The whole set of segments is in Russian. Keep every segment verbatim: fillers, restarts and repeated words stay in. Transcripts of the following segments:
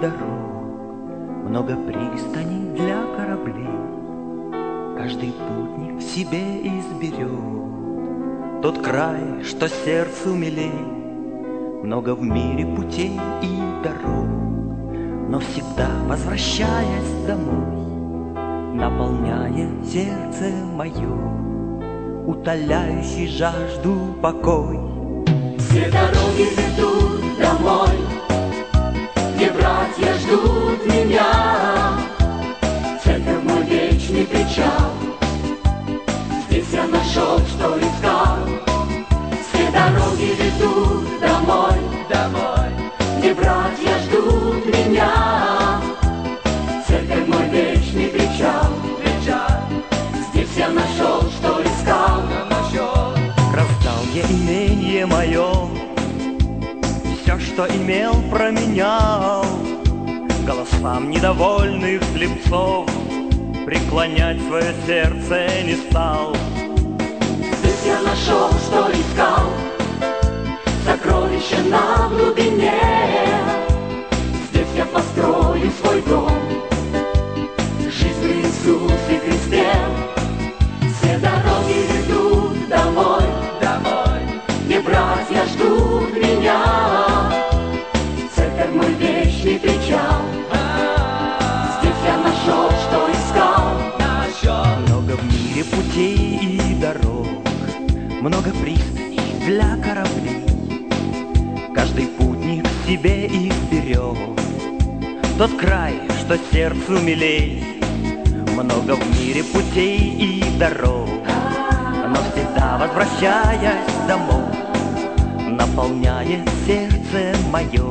дорог, много пристаней для кораблей. Каждый путник себе изберет тот край, что сердцу милей. Много в мире путей и дорог, но всегда возвращаясь домой, наполняя сердце мое, утоляющий жажду покой. Все дороги ведут домой, где братья ждут меня. Церковь мой вечный причал, здесь я нашел, что искал. Все дороги ведут домой, домой, где братья ждут меня. Церковь мой вечный причал, причал, здесь я нашел, что искал. Раздал я имение мое, все, что имел, променял. Голосам недовольных слепцов преклонять свое сердце не стал. Здесь я нашел, что искал, сокровище на глубине. Здесь я построю свой дом, жизнь в Иисусе Христе. Все дороги ведут домой, домой, где братья ждут меня. Церковь мой вечный причал, здесь я нашел, что искал. Много в мире путей и дорог, много пристаней для кораблей. Каждый путник себе их берет тот край, что сердцу милей. Много в мире путей и дорог, но всегда возвращаясь домой, наполняет сердце мое,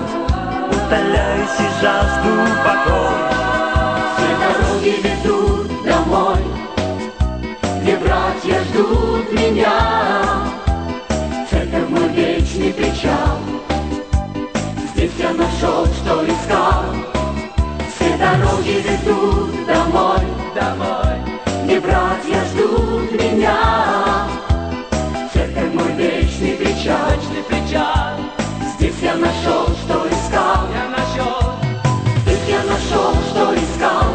утоляющий жажду покой. Все дороги ведут домой, где братья ждут меня. Церковь мой вечный причал, здесь я нашел, что искал. Все дороги ведут домой, домой, где братья ждут меня. Церковь мой вечный причал, вечный причал, здесь я нашел, что искал. Я нашел, здесь я нашел, что искал.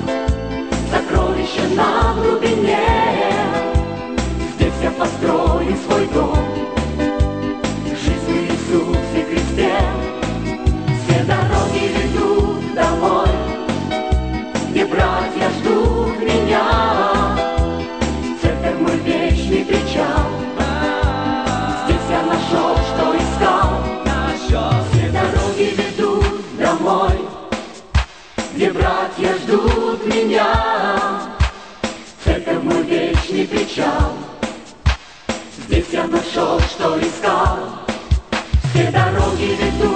Сокровище на глубине, здесь я построю свой дом, жизнь в Иисусе Христе. Все дороги ведут домой, где братья ждут меня. Церковь мой вечный причал, здесь я нашел, что искал. Все дороги ведут домой, где братья ждут меня. Церковь мой вечный причал, здесь я нашел, что искал. Все дороги ведут